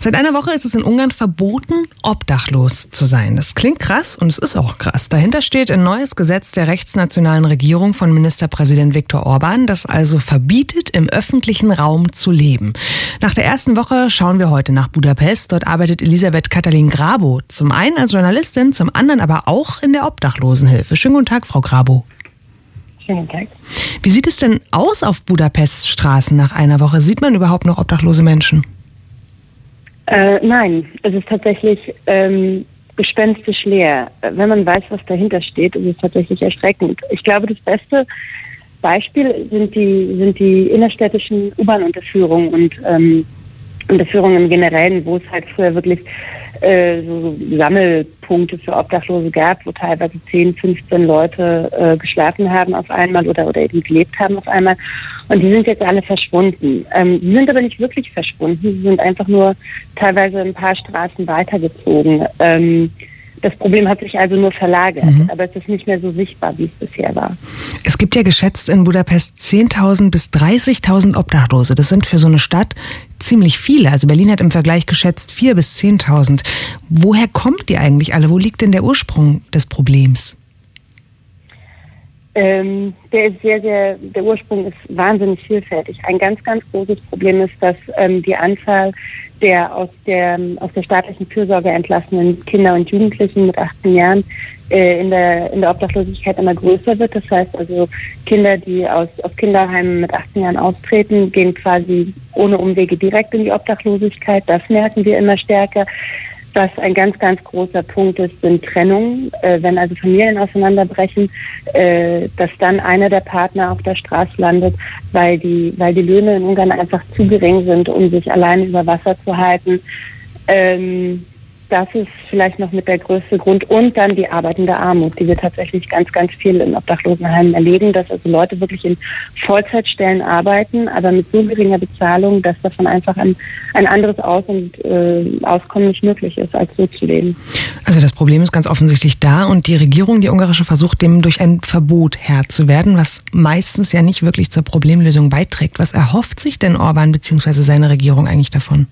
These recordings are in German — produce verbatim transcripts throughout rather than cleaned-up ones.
Seit einer Woche ist es in Ungarn verboten, obdachlos zu sein. Das klingt krass und es ist auch krass. Dahinter steht ein neues Gesetz der rechtsnationalen Regierung von Ministerpräsident Viktor Orbán, das also verbietet, im öffentlichen Raum zu leben. Nach der ersten Woche schauen wir heute nach Budapest. Dort arbeitet Elisabeth Katalin Grabo. Zum einen als Journalistin, zum anderen aber auch in der Obdachlosenhilfe. Schönen guten Tag, Frau Grabo. Schönen Tag. Wie sieht es denn aus auf Budapests Straßen nach einer Woche? Sieht man überhaupt noch obdachlose Menschen? Äh, nein, es ist tatsächlich ähm, gespenstisch leer. Wenn man weiß, was dahinter steht, ist es tatsächlich erschreckend. Ich glaube, das beste Beispiel sind die sind die innerstädtischen U-Bahn-Unterführungen und ähm, Unterführungen im Generellen, wo es halt früher wirklich äh, so Sammelpunkte für Obdachlose gab, wo teilweise zehn, fünfzehn Leute äh, geschlafen haben auf einmal oder oder eben gelebt haben auf einmal. Und die sind jetzt alle verschwunden. Ähm, die sind aber nicht wirklich verschwunden. Sie sind einfach nur teilweise ein paar Straßen weitergezogen. Ähm, das Problem hat sich also nur verlagert, mhm. aber es ist nicht mehr so sichtbar, wie es bisher war. Es gibt ja geschätzt in Budapest zehntausend bis dreißigtausend Obdachlose. Das sind für so eine Stadt ziemlich viele. Also Berlin hat im Vergleich geschätzt viertausend bis zehntausend. Woher kommt die eigentlich alle? Wo liegt denn der Ursprung des Problems? Ähm, der ist sehr, sehr, der Ursprung ist wahnsinnig vielfältig. Ein ganz, ganz großes Problem ist, dass ähm, die Anzahl der aus der aus der staatlichen Fürsorge entlassenen Kinder und Jugendlichen mit achtzehn Jahren äh, in der in der Obdachlosigkeit immer größer wird. Das heißt also, Kinder, die aus aus Kinderheimen mit achtzehn Jahren austreten, gehen quasi ohne Umwege direkt in die Obdachlosigkeit. Das merken wir immer stärker. Was ein ganz, ganz großer Punkt ist, sind Trennungen. Äh, wenn also Familien auseinanderbrechen, äh, dass dann einer der Partner auf der Straße landet, weil die, weil die Löhne in Ungarn einfach zu gering sind, um sich alleine über Wasser zu halten. Ähm, das ist vielleicht noch mit der größte Grund. Und dann die arbeitende Armut, die wir tatsächlich ganz, ganz viel in Obdachlosenheimen erleben, dass also Leute wirklich in Vollzeitstellen arbeiten, aber mit so geringer Bezahlung, dass davon einfach ein, ein anderes Aus- und äh, Auskommen nicht möglich ist, als so zu leben. Also das Problem ist ganz offensichtlich da und die Regierung, die ungarische, versucht dem durch ein Verbot Herr zu werden, was meistens ja nicht wirklich zur Problemlösung beiträgt. Was erhofft sich denn Orbán bzw. seine Regierung eigentlich davon?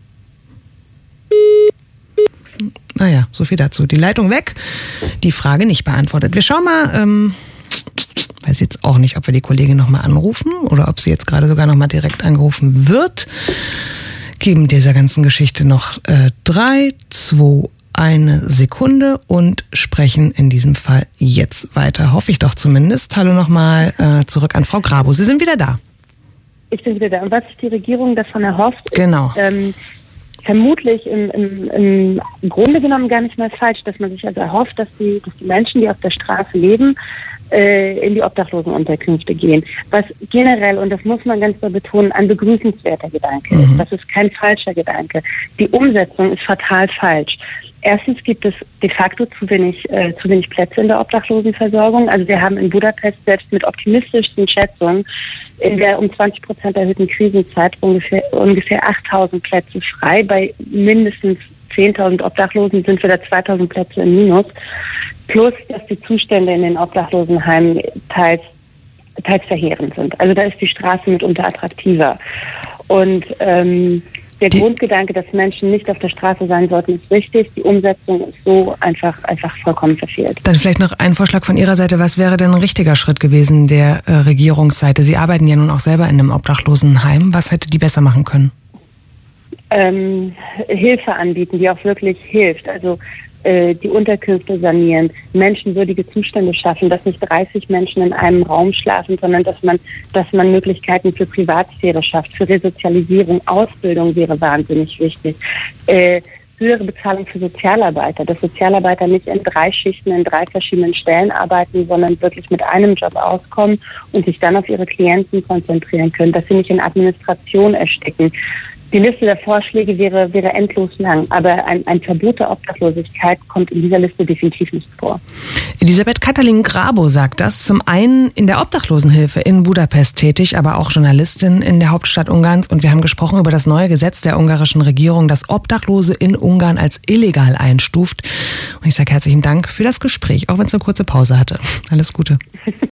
Naja, so viel dazu. Die Leitung weg, die Frage nicht beantwortet. Wir schauen mal, ähm, weiß jetzt auch nicht, ob wir die Kollegin nochmal anrufen oder ob sie jetzt gerade sogar nochmal direkt angerufen wird. Geben dieser ganzen Geschichte noch äh, drei, zwei, eine Sekunde und sprechen in diesem Fall jetzt weiter. Hoffe ich doch zumindest. Hallo nochmal äh, zurück an Frau Grabo. Sie sind wieder da. Ich bin wieder da. Und was sich die Regierung davon erhofft, genau. ist, ähm, vermutlich im, im, im Grunde genommen gar nicht mal falsch, dass man sich also erhofft, dass die, dass die Menschen, die auf der Straße leben, äh, in die Obdachlosenunterkünfte gehen. Was generell, und das muss man ganz klar betonen, ein begrüßenswerter Gedanke mhm. ist. Das ist kein falscher Gedanke. Die Umsetzung ist fatal falsch. Erstens gibt es de facto zu wenig, äh, zu wenig Plätze in der Obdachlosenversorgung. Also wir haben in Budapest selbst mit optimistischsten Schätzungen in der um zwanzig Prozent erhöhten Krisenzeit ungefähr, ungefähr achttausend Plätze frei. Bei mindestens zehntausend Obdachlosen sind wir da zweitausend Plätze im Minus. Plus, dass die Zustände in den Obdachlosenheimen teils, teils verheerend sind. Also da ist die Straße mitunter attraktiver. Und ähm, der die Grundgedanke, dass Menschen nicht auf der Straße sein sollten, ist richtig. Die Umsetzung ist so einfach einfach vollkommen verfehlt. Dann vielleicht noch ein Vorschlag von Ihrer Seite. Was wäre denn ein richtiger Schritt gewesen der äh, Regierungsseite? Sie arbeiten ja nun auch selber in einem Obdachlosenheim. Was hätte die besser machen können? Ähm, Hilfe anbieten, die auch wirklich hilft. Also äh, die Unterkünfte sanieren, menschenwürdige Zustände schaffen, dass nicht dreißig Menschen in einem Raum schlafen, sondern dass man, dass man Möglichkeiten für Privatsphäre schafft, für Resozialisierung, Ausbildung wäre wahnsinnig wichtig. Äh, höhere Bezahlung für Sozialarbeiter, dass Sozialarbeiter nicht in drei Schichten in drei verschiedenen Stellen arbeiten, sondern wirklich mit einem Job auskommen und sich dann auf ihre Klienten konzentrieren können, dass sie nicht in Administration ersticken. Die Liste der Vorschläge wäre, wäre endlos lang, aber ein, ein Verbot der Obdachlosigkeit kommt in dieser Liste definitiv nicht vor. Elisabeth Katalin Grabo sagt das. Zum einen in der Obdachlosenhilfe in Budapest tätig, aber auch Journalistin in der Hauptstadt Ungarns. Und wir haben gesprochen über das neue Gesetz der ungarischen Regierung, das Obdachlose in Ungarn als illegal einstuft. Und ich sage herzlichen Dank für das Gespräch, auch wenn es eine kurze Pause hatte. Alles Gute.